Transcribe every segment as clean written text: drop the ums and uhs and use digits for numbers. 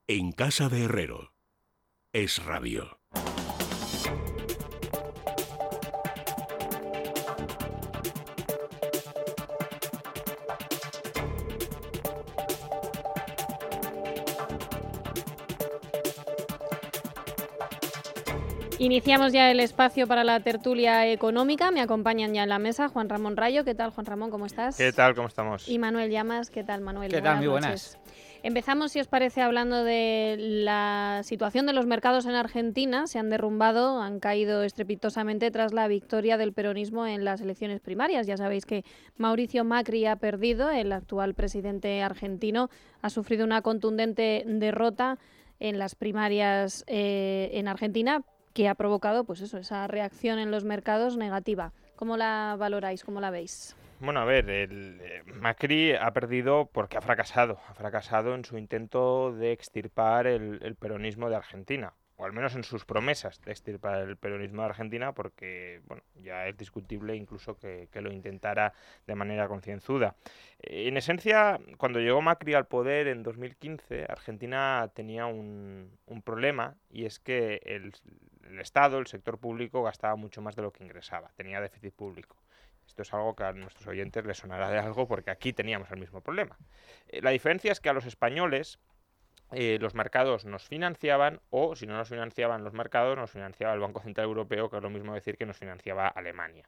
En casa de Herrero. Es Radio. Iniciamos ya el espacio para la tertulia económica. Me acompañan ya en la mesa Juan Ramón Rayo. ¿Qué tal, Juan Ramón? ¿Cómo estás? ¿Qué tal? ¿Cómo estamos? Y Manuel Llamas. ¿Qué tal, Manuel? ¿Qué tal? Muy buenas. Empezamos, si os parece, hablando de la situación de los mercados en Argentina. Se han derrumbado, han caído estrepitosamente tras la victoria del peronismo en las elecciones primarias. Ya sabéis que Mauricio Macri ha perdido, el actual presidente argentino ha sufrido una contundente derrota en las primarias en Argentina, que ha provocado, pues eso, esa reacción en los mercados negativa. ¿Cómo la valoráis? ¿Cómo la veis? Bueno, a ver, Macri ha perdido porque ha fracasado en su intento de extirpar el peronismo de Argentina, o al menos en sus promesas de extirpar el peronismo de Argentina, porque bueno, ya es discutible incluso que lo intentara de manera concienzuda. En esencia, cuando llegó Macri al poder en 2015, Argentina tenía un problema, y es que el Estado, el sector público, gastaba mucho más de lo que ingresaba, tenía déficit público. Esto es algo que a nuestros oyentes les sonará de algo, porque aquí teníamos el mismo problema. La diferencia es que a los españoles los mercados nos financiaban, o si no nos financiaban los mercados, nos financiaba el Banco Central Europeo, que es lo mismo decir que nos financiaba Alemania.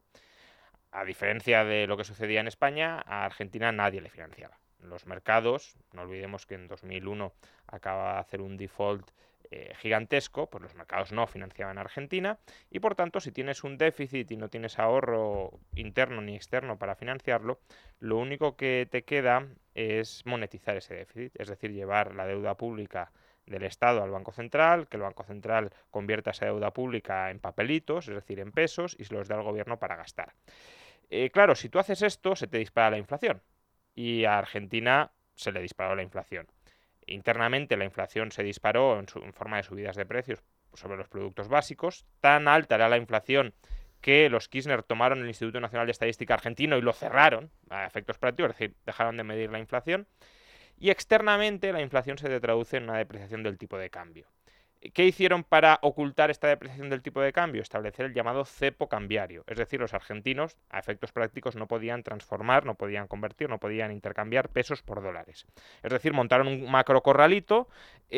A diferencia de lo que sucedía en España, a Argentina nadie le financiaba. Los mercados, no olvidemos que en 2001 acaba de hacer un default gigantesco, pues los mercados no financiaban a Argentina, y por tanto, si tienes un déficit y no tienes ahorro interno ni externo para financiarlo, lo único que te queda es monetizar ese déficit, es decir, llevar la deuda pública del Estado al Banco Central, que el Banco Central convierta esa deuda pública en papelitos, es decir, en pesos, y se los dé al gobierno para gastar. Claro, si tú haces esto, se te dispara la inflación, y a Argentina se le disparó la inflación. Internamente la inflación se disparó en forma de subidas de precios sobre los productos básicos. Tan alta era la inflación que los Kirchner tomaron el Instituto Nacional de Estadística argentino y lo cerraron a efectos prácticos, es decir, dejaron de medir la inflación. Y externamente la inflación se traduce en una depreciación del tipo de cambio. ¿Qué hicieron para ocultar esta depreciación del tipo de cambio? Establecer el llamado cepo cambiario. Es decir, los argentinos, a efectos prácticos, no podían transformar, no podían convertir, no podían intercambiar pesos por dólares. Es decir, montaron un macro corralito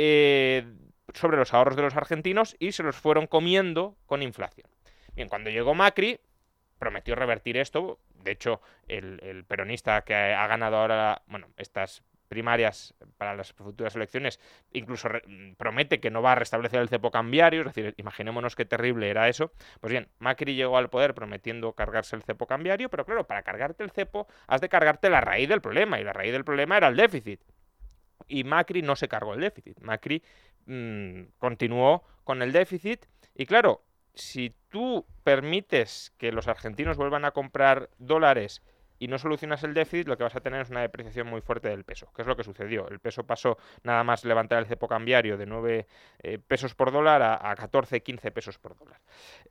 sobre los ahorros de los argentinos y se los fueron comiendo con inflación. Bien, cuando llegó Macri, prometió revertir esto. De hecho, el peronista que ha ganado ahora, bueno, estas primarias para las futuras elecciones, incluso promete que no va a restablecer el cepo cambiario, es decir, imaginémonos qué terrible era eso. Pues bien, Macri llegó al poder prometiendo cargarse el cepo cambiario, pero claro, para cargarte el cepo has de cargarte la raíz del problema, y la raíz del problema era el déficit. Y Macri no se cargó el déficit, Macri continuó con el déficit, y claro, si tú permites que los argentinos vuelvan a comprar dólares y no solucionas el déficit, lo que vas a tener es una depreciación muy fuerte del peso, que es lo que sucedió. El peso pasó, nada más levantar el cepo cambiario, de 9 pesos por dólar a 14, 15 pesos por dólar.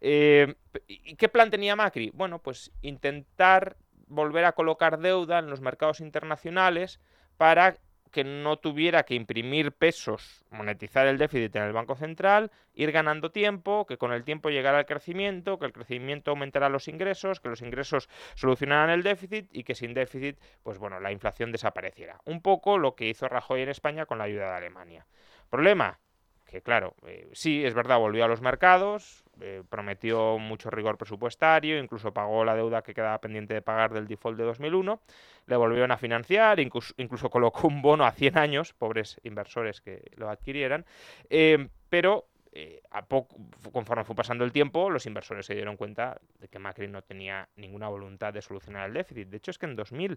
¿Y qué plan tenía Macri? Bueno, pues intentar volver a colocar deuda en los mercados internacionales para que no tuviera que imprimir pesos, monetizar el déficit en el Banco Central, ir ganando tiempo, que con el tiempo llegara el crecimiento, que el crecimiento aumentara los ingresos, que los ingresos solucionaran el déficit, y que sin déficit, pues bueno, la inflación desapareciera. Un poco lo que hizo Rajoy en España con la ayuda de Alemania. Problema, que claro, sí, es verdad, volvió a los mercados, prometió mucho rigor presupuestario, incluso pagó la deuda que quedaba pendiente de pagar del default de 2001, le volvieron a financiar, incluso colocó un bono a 100 años, pobres inversores que lo adquirieran, pero conforme fue pasando el tiempo, los inversores se dieron cuenta de que Macri no tenía ninguna voluntad de solucionar el déficit. De hecho, es que en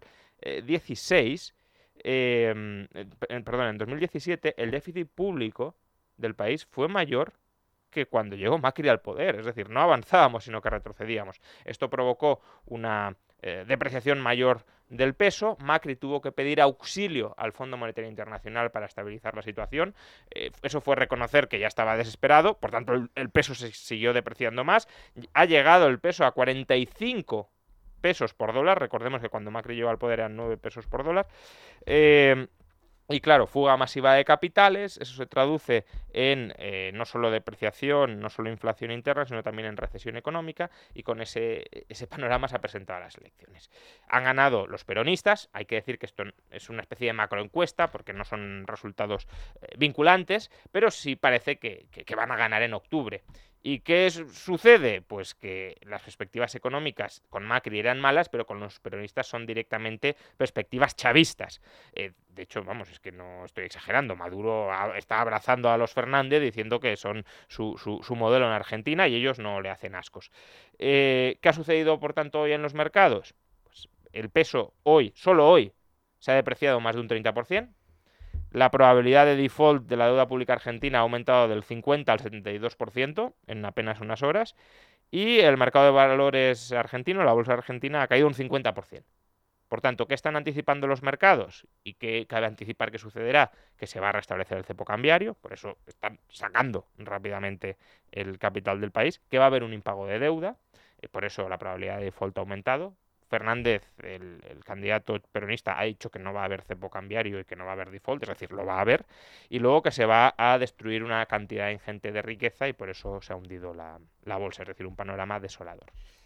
2016, en 2017, el déficit público del país fue mayor que cuando llegó Macri al poder, es decir, no avanzábamos, sino que retrocedíamos. Esto provocó una depreciación mayor del peso. Macri tuvo que pedir auxilio al Fondo Monetario Internacional para estabilizar la situación. Eso fue reconocer que ya estaba desesperado, por tanto el peso se siguió depreciando más. Ha llegado el peso a 45 pesos por dólar, recordemos que cuando Macri llegó al poder eran 9 pesos por dólar. Y claro, fuga masiva de capitales, eso se traduce en no solo depreciación, no solo inflación interna, sino también en recesión económica, y con ese panorama se ha presentado a las elecciones. Han ganado los peronistas, hay que decir que esto es una especie de macroencuesta, porque no son resultados vinculantes, pero sí parece que van a ganar en octubre. ¿Y qué sucede? Pues que las perspectivas económicas con Macri eran malas, pero con los peronistas son directamente perspectivas chavistas. De hecho, vamos, es que no estoy exagerando. Maduro está abrazando a los Fernández diciendo que son su modelo en Argentina y ellos no le hacen ascos. ¿Qué ha sucedido, por tanto, hoy en los mercados? Pues el peso hoy, solo hoy, se ha depreciado más de un 30%. La probabilidad de default de la deuda pública argentina ha aumentado del 50 al 72% en apenas unas horas. Y el mercado de valores argentino, la bolsa argentina, ha caído un 50%. Por tanto, ¿qué están anticipando los mercados? ¿Y qué cabe anticipar que sucederá? Que se va a restablecer el cepo cambiario, por eso están sacando rápidamente el capital del país, que va a haber un impago de deuda, por eso la probabilidad de default ha aumentado. Fernández, el candidato peronista, ha dicho que no va a haber cepo cambiario y que no va a haber default, es decir, lo va a haber, y luego que se va a destruir una cantidad ingente de riqueza y por eso se ha hundido la bolsa, es decir, un panorama desolador.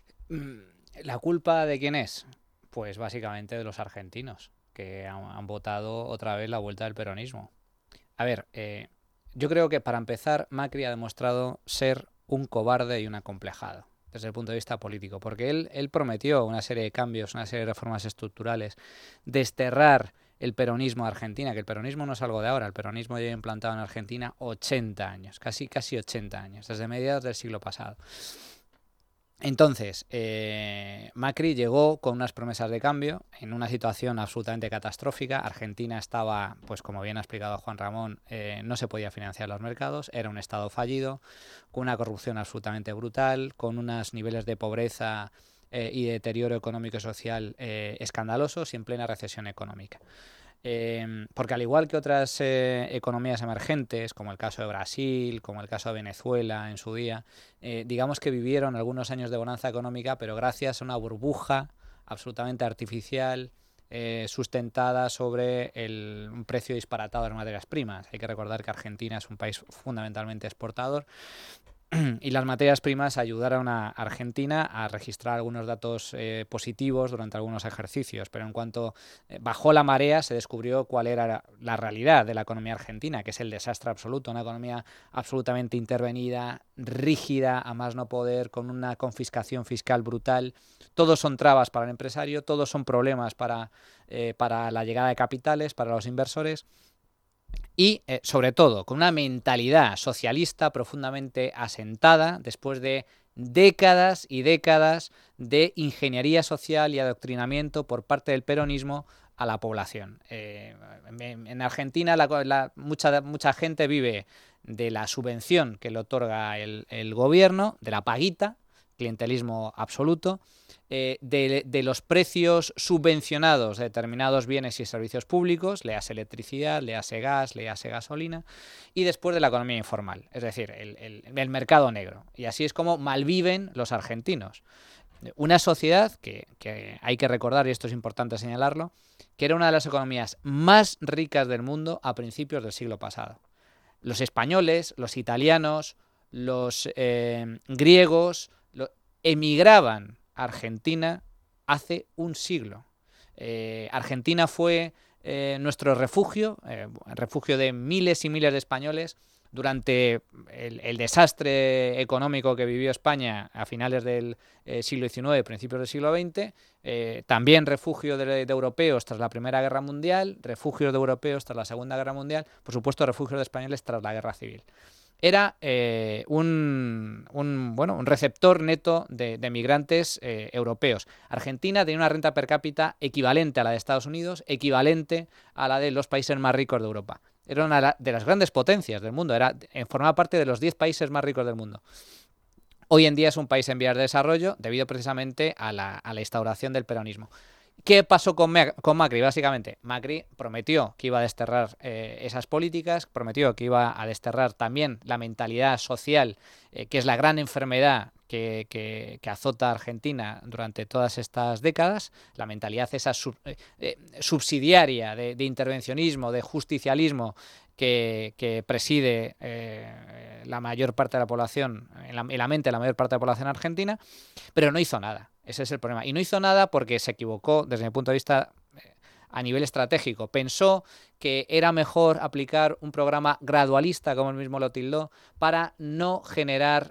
¿La culpa de quién es? Pues básicamente de los argentinos, que han votado otra vez la vuelta del peronismo. A ver, yo creo que para empezar Macri ha demostrado ser un cobarde y un acomplejado desde el punto de vista político, porque él prometió una serie de cambios, una serie de reformas estructurales, desterrar el peronismo a Argentina, que el peronismo no es algo de ahora, el peronismo lleva implantado en Argentina 80 años, casi 80 años, desde mediados del siglo pasado. Entonces, Macri llegó con unas promesas de cambio en una situación absolutamente catastrófica. Argentina estaba, pues como bien ha explicado Juan Ramón, no se podía financiar los mercados, era un estado fallido, con una corrupción absolutamente brutal, con unos niveles de pobreza y de deterioro económico y social escandalosos y en plena recesión económica. Porque al igual que otras economías emergentes, como el caso de Brasil, como el caso de Venezuela en su día, digamos que vivieron algunos años de bonanza económica, pero gracias a una burbuja absolutamente artificial, sustentada sobre un precio disparatado de las materias primas. Hay que recordar que Argentina es un país fundamentalmente exportador, y las materias primas ayudaron a Argentina a registrar algunos datos positivos durante algunos ejercicios, pero en cuanto bajó la marea se descubrió cuál era la realidad de la economía argentina, que es el desastre absoluto, una economía absolutamente intervenida, rígida, a más no poder, con una confiscación fiscal brutal. Todos son trabas para el empresario, todos son problemas para la llegada de capitales, para los inversores. Y, sobre todo, con una mentalidad socialista profundamente asentada después de décadas y décadas de ingeniería social y adoctrinamiento por parte del peronismo a la población. En Argentina mucha gente vive de la subvención que le otorga el gobierno, de la paguita, clientelismo absoluto, de los precios subvencionados de determinados bienes y servicios públicos, léase electricidad, léase gas, léase gasolina, y después de la economía informal, es decir, el mercado negro. Y así es como malviven los argentinos. Una sociedad que hay que recordar, y esto es importante señalarlo, que era una de las economías más ricas del mundo a principios del siglo pasado. Los españoles, los italianos, los griegos emigraban a Argentina hace un siglo. Argentina fue nuestro refugio, refugio de miles y miles de españoles durante el desastre económico que vivió España a finales del siglo XIX, principios del siglo XX, también refugio de europeos tras la Primera Guerra Mundial, refugios de europeos tras la Segunda Guerra Mundial, por supuesto refugios de españoles tras la Guerra Civil. Era un receptor neto de migrantes europeos. Argentina tenía una renta per cápita equivalente a la de Estados Unidos, equivalente a la de los países más ricos de Europa. Era una de las grandes potencias del mundo, formaba parte de los 10 países más ricos del mundo. Hoy en día es un país en vías de desarrollo debido precisamente a la instauración del peronismo. ¿Qué pasó con Macri? Básicamente, Macri prometió que iba a desterrar esas políticas, prometió que iba a desterrar también la mentalidad social, que es la gran enfermedad que azota a Argentina durante todas estas décadas, la mentalidad esa subsidiaria de intervencionismo, de justicialismo que preside la mayor parte de la población, en la mente de la mayor parte de la población argentina, pero no hizo nada. Ese es el problema. Y no hizo nada porque se equivocó desde mi punto de vista a nivel estratégico. Pensó que era mejor aplicar un programa gradualista, como él mismo lo tildó, para no generar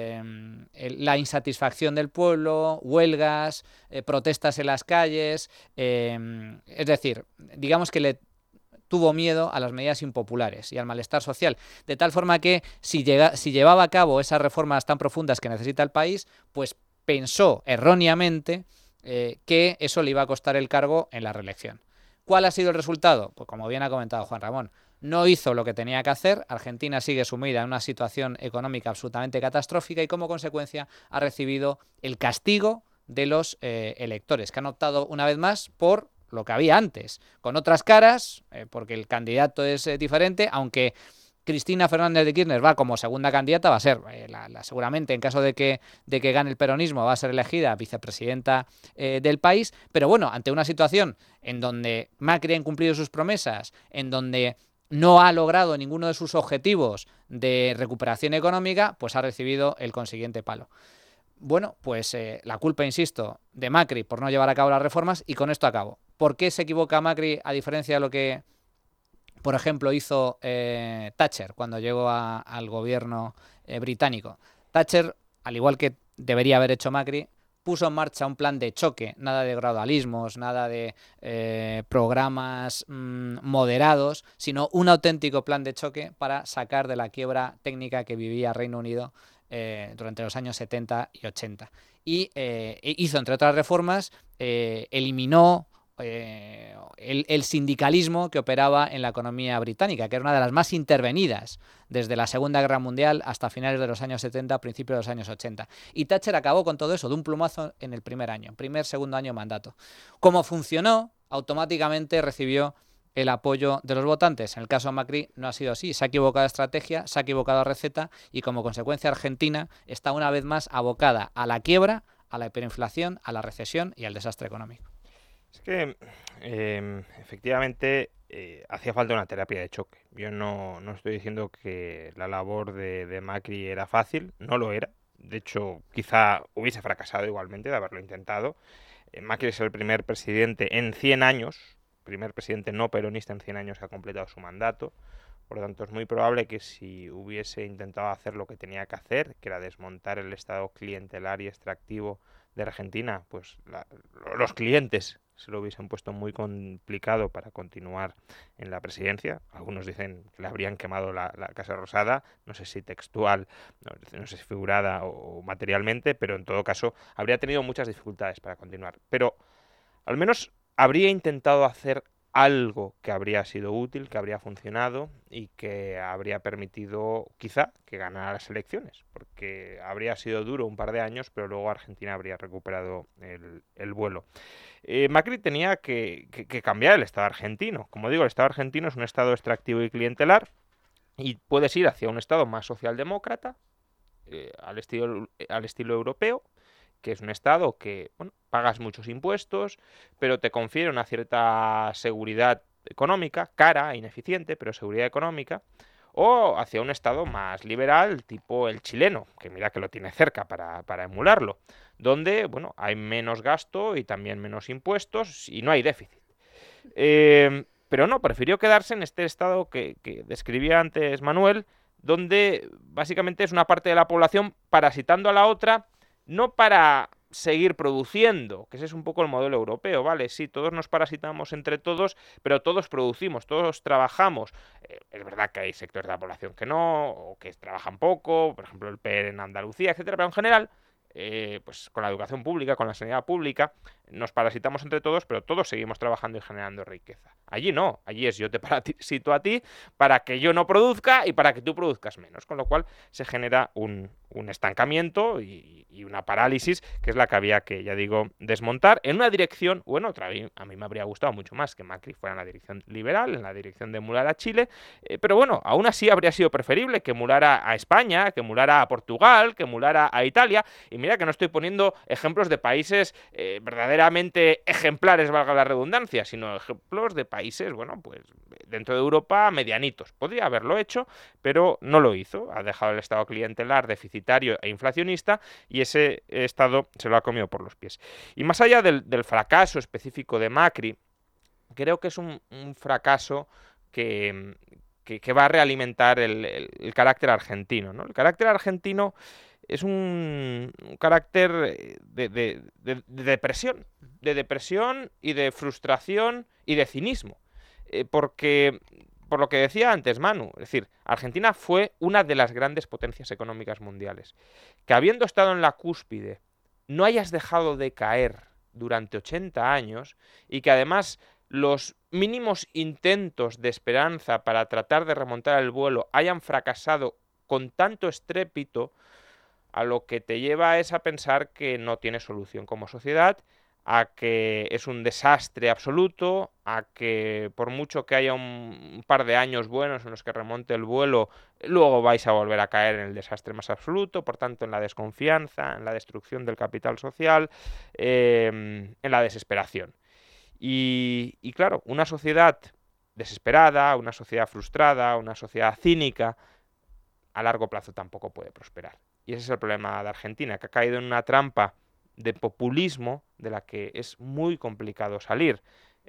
la insatisfacción del pueblo, huelgas, protestas en las calles. Es decir, digamos que le tuvo miedo a las medidas impopulares y al malestar social, de tal forma que si llevaba a cabo esas reformas tan profundas que necesita el país, pues pensó erróneamente que eso le iba a costar el cargo en la reelección. ¿Cuál ha sido el resultado? Pues como bien ha comentado Juan Ramón, no hizo lo que tenía que hacer, Argentina sigue sumida en una situación económica absolutamente catastrófica y como consecuencia ha recibido el castigo de los electores, que han optado una vez más por lo que había antes, con otras caras, porque el candidato es diferente, aunque Cristina Fernández de Kirchner va como segunda candidata, va a ser seguramente, en caso de que gane el peronismo, va a ser elegida vicepresidenta del país, pero bueno, ante una situación en donde Macri ha incumplido sus promesas, en donde no ha logrado ninguno de sus objetivos de recuperación económica, pues ha recibido el consiguiente palo. Bueno, pues la culpa, insisto, de Macri por no llevar a cabo las reformas, y con esto acabo. ¿Por qué se equivoca Macri a diferencia de lo que, por ejemplo, hizo Thatcher cuando llegó al gobierno británico? Thatcher, al igual que debería haber hecho Macri, puso en marcha un plan de choque, nada de gradualismos, nada de programas moderados, sino un auténtico plan de choque para sacar de la quiebra técnica que vivía Reino Unido durante los años 70 y 80. Y hizo, entre otras reformas, eliminó el sindicalismo que operaba en la economía británica, que era una de las más intervenidas desde la Segunda Guerra Mundial hasta finales de los años 70, principios de los años 80. Y Thatcher acabó con todo eso de un plumazo en el segundo año de mandato. Como funcionó, automáticamente recibió el apoyo de los votantes. En el caso de Macri no ha sido así, se ha equivocado de estrategia, se ha equivocado de receta y como consecuencia Argentina está una vez más abocada a la quiebra, a la hiperinflación, a la recesión y al desastre económico. Es que efectivamente hacía falta una terapia de choque. Yo no estoy diciendo que la labor de Macri era fácil, no lo era. De hecho, quizá hubiese fracasado igualmente de haberlo intentado. Macri es el primer presidente en 100 años, primer presidente no peronista en 100 años que ha completado su mandato. Por lo tanto, es muy probable que si hubiese intentado hacer lo que tenía que hacer, que era desmontar el estado clientelar y extractivo de Argentina, pues los clientes se lo hubiesen puesto muy complicado para continuar en la presidencia. Algunos dicen que le habrían quemado la Casa Rosada, no sé si textual, no sé si figurada o materialmente, pero en todo caso habría tenido muchas dificultades para continuar. Pero al menos habría intentado hacer algo que habría sido útil, que habría funcionado y que habría permitido quizá que ganara las elecciones, porque habría sido duro un par de años, pero luego Argentina habría recuperado el vuelo. Macri tenía que cambiar el Estado argentino. Como digo, el Estado argentino es un Estado extractivo y clientelar y puedes ir hacia un Estado más socialdemócrata, al estilo europeo, que es un Estado que, bueno, pagas muchos impuestos, pero te confiere una cierta seguridad económica, cara, ineficiente, pero seguridad económica, o hacia un Estado más liberal, tipo el chileno, que mira que lo tiene cerca para emularlo, donde, bueno, hay menos gasto y también menos impuestos y no hay déficit. Pero no, prefirió quedarse en este Estado que describía antes Manuel, donde básicamente es una parte de la población parasitando a la otra, no para seguir produciendo, que ese es un poco el modelo europeo, ¿vale? Sí, todos nos parasitamos entre todos, pero todos producimos, todos trabajamos. Es verdad que hay sectores de la población que no, o que trabajan poco, por ejemplo el PER en Andalucía, etcétera, pero en general, pues con la educación pública, con la sanidad pública, nos parasitamos entre todos, pero todos seguimos trabajando y generando riqueza. Allí no, allí es yo te parasito a ti para que yo no produzca y para que tú produzcas menos, con lo cual se genera un estancamiento y una parálisis, que es la que había que, ya digo, desmontar en una dirección o en otra. A mí me habría gustado mucho más que Macri fuera en la dirección liberal, en la dirección de emular a Chile, pero bueno, aún así habría sido preferible que emulara a España, que emulara a Portugal, que emulara a Italia, y mira que no estoy poniendo ejemplos de países verdaderamente ejemplares, valga la redundancia, sino ejemplos de países, bueno, pues dentro de Europa medianitos. Podría haberlo hecho, pero no lo hizo. Ha dejado el estado clientelar deficitario e inflacionista y ese estado se lo ha comido por los pies. Y más allá del fracaso específico de Macri, creo que es un fracaso que va a realimentar el carácter argentino, ¿no? El carácter argentino es un carácter de depresión y de frustración y de cinismo. Porque, por lo que decía antes Manu, es decir, Argentina fue una de las grandes potencias económicas mundiales. Que habiendo estado en la cúspide, no hayas dejado de caer durante 80 años y que además los mínimos intentos de esperanza para tratar de remontar el vuelo hayan fracasado con tanto estrépito, a lo que te lleva es a pensar que no tiene solución como sociedad, a que es un desastre absoluto, a que por mucho que haya un par de años buenos en los que remonte el vuelo, luego vais a volver a caer en el desastre más absoluto, por tanto en la desconfianza, en la destrucción del capital social, en la desesperación. Y claro, una sociedad desesperada, una sociedad frustrada, una sociedad cínica, a largo plazo tampoco puede prosperar. Y ese es el problema de Argentina, que ha caído en una trampa de populismo de la que es muy complicado salir.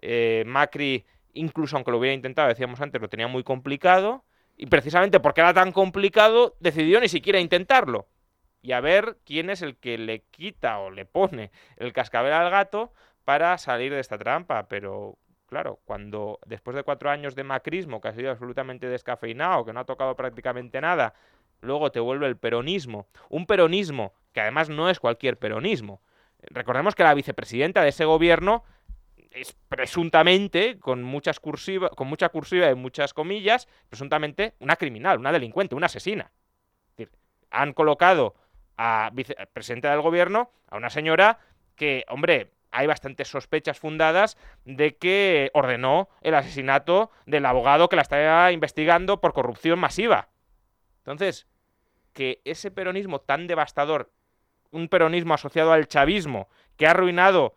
Macri, incluso aunque lo hubiera intentado, decíamos antes, lo tenía muy complicado, y precisamente porque era tan complicado, decidió ni siquiera intentarlo. Y a ver quién es el que le quita o le pone el cascabel al gato para salir de esta trampa. Pero claro, cuando después de 4 años de macrismo, que ha sido absolutamente descafeinado, que no ha tocado prácticamente nada, luego te vuelve el peronismo, un peronismo que además no es cualquier peronismo. Recordemos que la vicepresidenta de ese gobierno es presuntamente, con mucha cursiva y muchas comillas, presuntamente una criminal, una delincuente, una asesina. Es decir, han colocado a vicepresidenta del gobierno a una señora que, hombre, hay bastantes sospechas fundadas de que ordenó el asesinato del abogado que la estaba investigando por corrupción masiva. Entonces, que ese peronismo tan devastador, un peronismo asociado al chavismo, que ha arruinado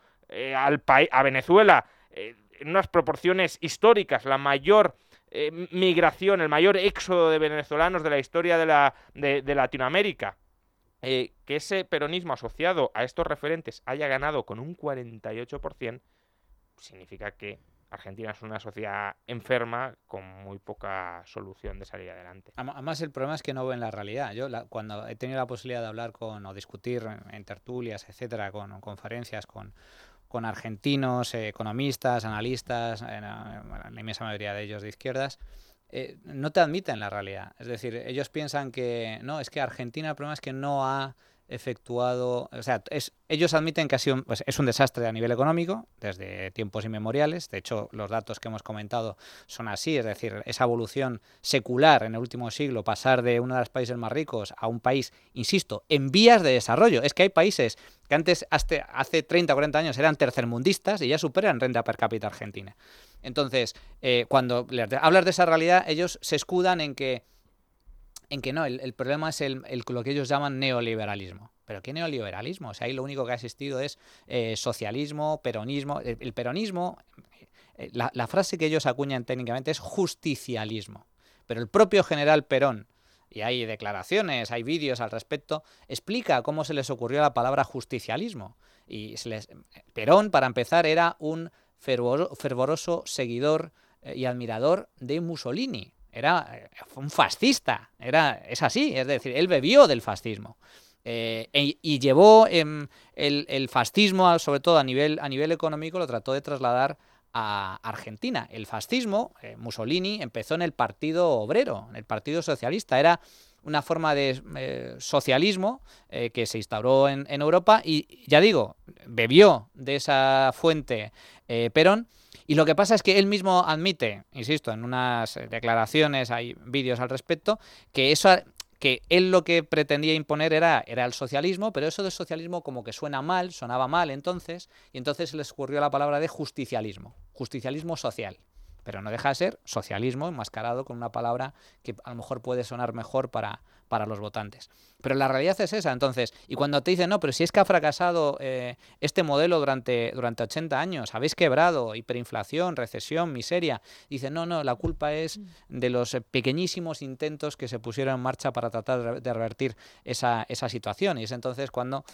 a Venezuela en unas proporciones históricas, la mayor migración, el mayor éxodo de venezolanos de la historia de Latinoamérica, que ese peronismo asociado a estos referentes haya ganado con un 48%, significa que Argentina es una sociedad enferma con muy poca solución de salir adelante. Además, el problema es que no ven la realidad. Yo, cuando he tenido la posibilidad de hablar o discutir en tertulias, etcétera, con conferencias, con argentinos, economistas, analistas, la inmensa mayoría de ellos de izquierdas, no te admiten la realidad. Es decir, ellos piensan que no, es que Argentina, el problema es que no ha efectuado, o sea, ellos admiten que ha sido, pues, es un desastre a nivel económico desde tiempos inmemoriales. De hecho, los datos que hemos comentado son así, es decir, esa evolución secular en el último siglo, pasar de uno de los países más ricos a un país, insisto, en vías de desarrollo. Es que hay países que antes, hace 30 o 40 años, eran tercermundistas y ya superan renta per cápita argentina. Entonces, cuando hablas de esa realidad, ellos se escudan en que no, el problema es lo que ellos llaman neoliberalismo. ¿Pero qué neoliberalismo? O sea, ahí lo único que ha existido es socialismo, peronismo. El peronismo, la frase que ellos acuñan técnicamente es justicialismo. Pero el propio general Perón, y hay declaraciones, hay vídeos al respecto, explica cómo se les ocurrió la palabra justicialismo. Y Perón, para empezar, era un fervoroso seguidor y admirador de Mussolini. Fue un fascista, es así, es decir, él bebió del fascismo y llevó el fascismo, sobre todo a nivel económico, lo trató de trasladar a Argentina. El fascismo, Mussolini, empezó en el Partido Obrero, en el Partido Socialista, era una forma de socialismo que se instauró en Europa y, ya digo, bebió de esa fuente Perón. Y lo que pasa es que él mismo admite, insisto, en unas declaraciones, hay vídeos al respecto, que él lo que pretendía imponer era el socialismo, pero eso de socialismo como que sonaba mal entonces, y entonces se les ocurrió la palabra de justicialismo social. Pero no deja de ser socialismo enmascarado con una palabra que a lo mejor puede sonar mejor para los votantes. Pero la realidad es esa, entonces. Y cuando te dicen, no, pero si es que ha fracasado este modelo durante 80 años, habéis quebrado, hiperinflación, recesión, miseria, dicen, no, la culpa es de los pequeñísimos intentos que se pusieron en marcha para tratar de revertir esa situación. Y es entonces cuando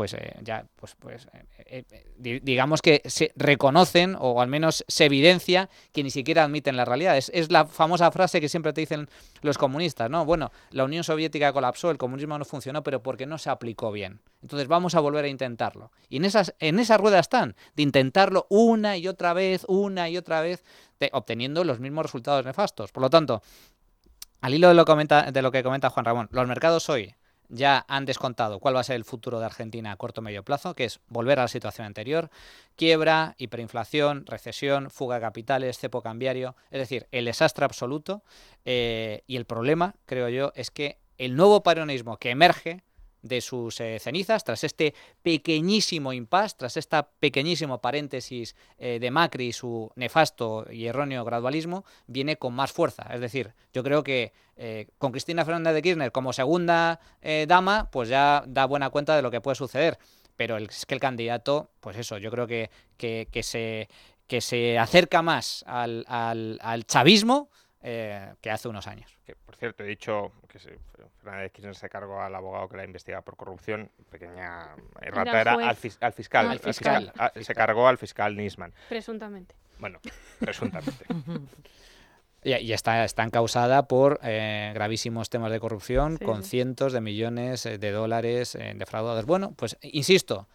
digamos que se reconocen o al menos se evidencia que ni siquiera admiten la realidad. Es la famosa frase que siempre te dicen los comunistas, ¿no? Bueno, la Unión Soviética colapsó, el comunismo no funcionó, pero porque no se aplicó bien. Entonces vamos a volver a intentarlo. Y en esa rueda están, de intentarlo una y otra vez, obteniendo los mismos resultados nefastos. Por lo tanto, al hilo de lo que comenta Juan Ramón, los mercados hoy ya han descontado cuál va a ser el futuro de Argentina a corto o medio plazo, que es volver a la situación anterior, quiebra, hiperinflación, recesión, fuga de capitales, cepo cambiario, es decir, el desastre absoluto. Y el problema, creo yo, es que el nuevo peronismo que emerge de sus cenizas, tras este pequeñísimo impasse, tras esta pequeñísimo paréntesis de Macri y su nefasto y erróneo gradualismo, viene con más fuerza. Es decir, yo creo que con Cristina Fernández de Kirchner como segunda dama, pues ya da buena cuenta de lo que puede suceder. Pero es que el candidato, pues eso, yo creo que se acerca más al chavismo que hace unos años. Que, por cierto, he dicho que Fernández Kirchner se cargó al abogado que la investigaba por corrupción. Pequeña errata, era al fiscal. Al fiscal. Se cargó al fiscal Nisman. Presuntamente. Bueno, presuntamente. Y está encausada por gravísimos temas de corrupción, con cientos de millones de dólares defraudados. Bueno, pues insisto,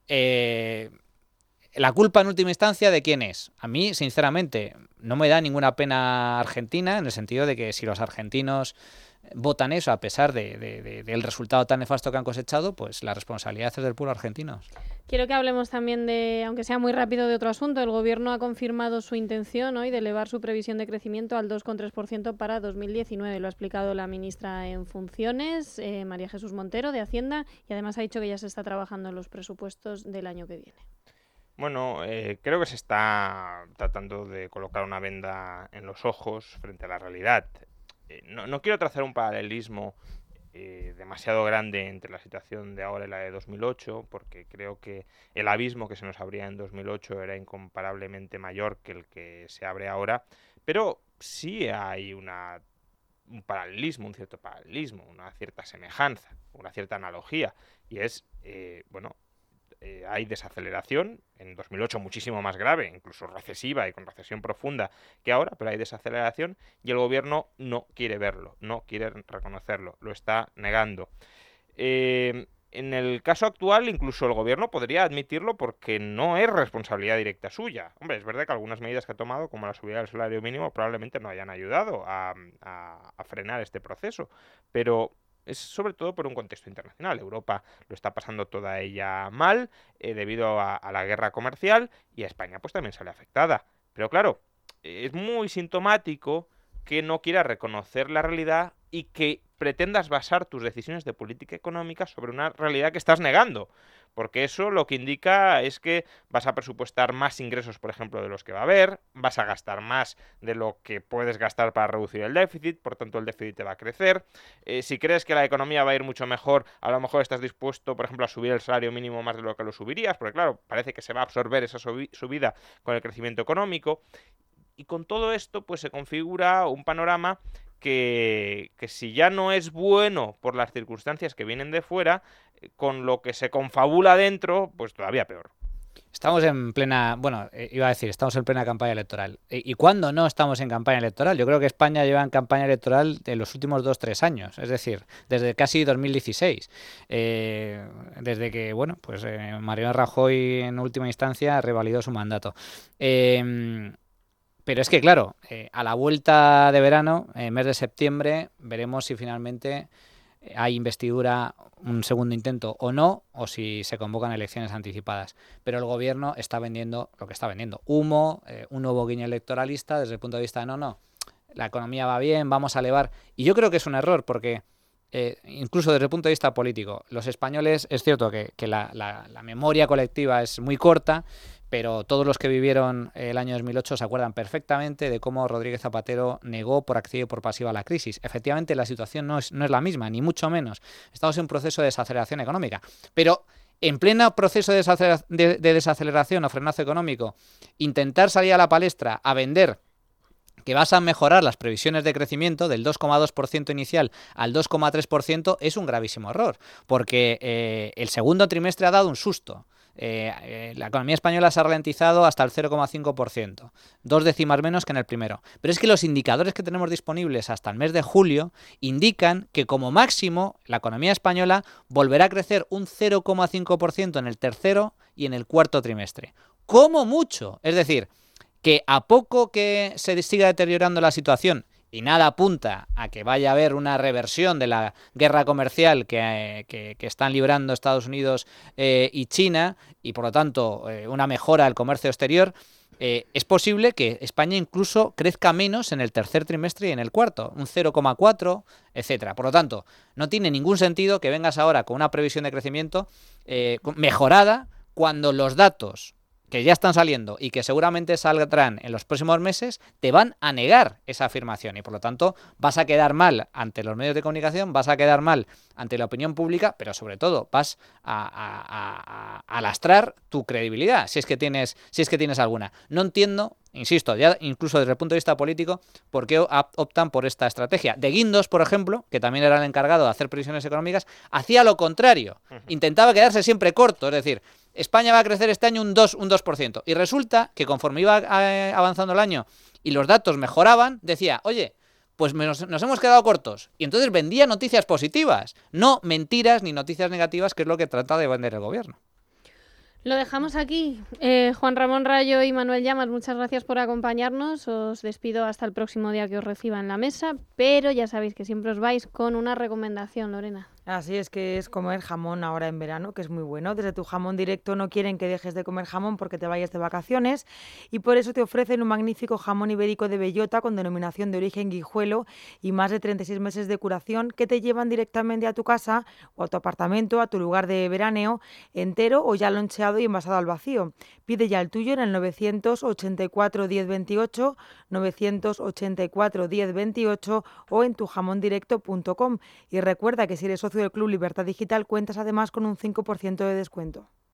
la culpa en última instancia, ¿de quién es? A mí, sinceramente, no me da ninguna pena Argentina, en el sentido de que si los argentinos votan eso a pesar del resultado tan nefasto que han cosechado, pues la responsabilidad es del pueblo argentino. Quiero que hablemos también de, aunque sea muy rápido, de otro asunto. El Gobierno ha confirmado su intención hoy de elevar su previsión de crecimiento al 2,3% para 2019. Lo ha explicado la ministra en funciones, María Jesús Montero, de Hacienda, y además ha dicho que ya se está trabajando en los presupuestos del año que viene. Bueno, creo que se está tratando de colocar una venda en los ojos frente a la realidad. No quiero trazar un paralelismo demasiado grande entre la situación de ahora y la de 2008, porque creo que el abismo que se nos abría en 2008 era incomparablemente mayor que el que se abre ahora, pero sí hay un cierto paralelismo, una cierta semejanza, una cierta analogía, y es, hay desaceleración, en 2008 muchísimo más grave, incluso recesiva y con recesión profunda que ahora, pero hay desaceleración y el gobierno no quiere verlo, no quiere reconocerlo, lo está negando. En el caso actual, incluso el gobierno podría admitirlo porque no es responsabilidad directa suya. Hombre, es verdad que algunas medidas que ha tomado, como la subida del salario mínimo, probablemente no hayan ayudado a frenar este proceso, pero es sobre todo por un contexto internacional. Europa lo está pasando toda ella mal debido a la guerra comercial, y a España pues también sale afectada. Pero claro, es muy sintomático que no quieras reconocer la realidad y que pretendas basar tus decisiones de política económica sobre una realidad que estás negando, porque eso lo que indica es que vas a presupuestar más ingresos, por ejemplo, de los que va a haber, vas a gastar más de lo que puedes gastar para reducir el déficit, por tanto el déficit te va a crecer. Si crees que la economía va a ir mucho mejor, a lo mejor estás dispuesto, por ejemplo, a subir el salario mínimo más de lo que lo subirías, porque claro, parece que se va a absorber esa subida con el crecimiento económico. Y con todo esto pues se configura un panorama que si ya no es bueno por las circunstancias que vienen de fuera, con lo que se confabula dentro, pues todavía peor. Estamos en plena, estamos en plena campaña electoral. ¿Y cuándo no estamos en campaña electoral? Yo creo que España lleva en campaña electoral en los últimos 2-3 años, es decir, desde casi 2016. Desde que, Mariano Rajoy en última instancia revalidó su mandato. Pero es que, claro, a la vuelta de verano, en mes de septiembre, veremos si finalmente hay investidura, un segundo intento o no, o si se convocan elecciones anticipadas. Pero el gobierno está vendiendo lo que está vendiendo. Humo, un nuevo guiño electoralista desde el punto de vista de no, la economía va bien, vamos a elevar. Y yo creo que es un error porque incluso desde el punto de vista político, los españoles, es cierto que la memoria colectiva es muy corta, pero todos los que vivieron el año 2008 se acuerdan perfectamente de cómo Rodríguez Zapatero negó por activa y por pasiva la crisis. Efectivamente, la situación no es la misma, ni mucho menos. Estamos en un proceso de desaceleración económica, pero en pleno proceso de desaceleración o frenazo económico, intentar salir a la palestra a vender que vas a mejorar las previsiones de crecimiento del 2,2% inicial al 2,3% es un gravísimo error, porque el segundo trimestre ha dado un susto. La economía española se ha ralentizado hasta el 0,5%, 2 décimas menos que en el primero. Pero es que los indicadores que tenemos disponibles hasta el mes de julio indican que como máximo la economía española volverá a crecer un 0,5% en el tercero y en el cuarto trimestre. Como mucho, es decir, que a poco que se siga deteriorando la situación, y nada apunta a que vaya a haber una reversión de la guerra comercial que están librando Estados Unidos y China, y por lo tanto una mejora del comercio exterior, es posible que España incluso crezca menos en el tercer trimestre y en el cuarto, un 0,4, etcétera. Por lo tanto, no tiene ningún sentido que vengas ahora con una previsión de crecimiento mejorada cuando los datos que ya están saliendo y que seguramente saldrán en los próximos meses, te van a negar esa afirmación y por lo tanto vas a quedar mal ante los medios de comunicación, vas a quedar mal ante la opinión pública, pero sobre todo vas a lastrar tu credibilidad, si es que tienes alguna. No entiendo, insisto, ya incluso desde el punto de vista político, por qué optan por esta estrategia. De Guindos, por ejemplo, que también era el encargado de hacer previsiones económicas, hacía lo contrario, intentaba quedarse siempre corto, es decir, España va a crecer este año un 2%. Y resulta que conforme iba avanzando el año y los datos mejoraban, decía, oye, pues nos hemos quedado cortos. Y entonces vendía noticias positivas, no mentiras ni noticias negativas, que es lo que trata de vender el gobierno. Lo dejamos aquí. Juan Ramón Rayo y Manuel Llamas, muchas gracias por acompañarnos. Os despido hasta el próximo día que os reciba en la mesa, pero ya sabéis que siempre os vais con una recomendación, Lorena. Así es, que es comer jamón ahora en verano, que es muy bueno. Desde Tu Jamón Directo no quieren que dejes de comer jamón porque te vayas de vacaciones y por eso te ofrecen un magnífico jamón ibérico de bellota con denominación de origen Guijuelo y más de 36 meses de curación que te llevan directamente a tu casa o a tu apartamento, a tu lugar de veraneo, entero o ya loncheado y envasado al vacío. Pide ya el tuyo en el 984 1028, 984 1028 o en tujamondirecto.com. Y recuerda que si eres socio del Club Libertad Digital cuentas además con un 5% de descuento.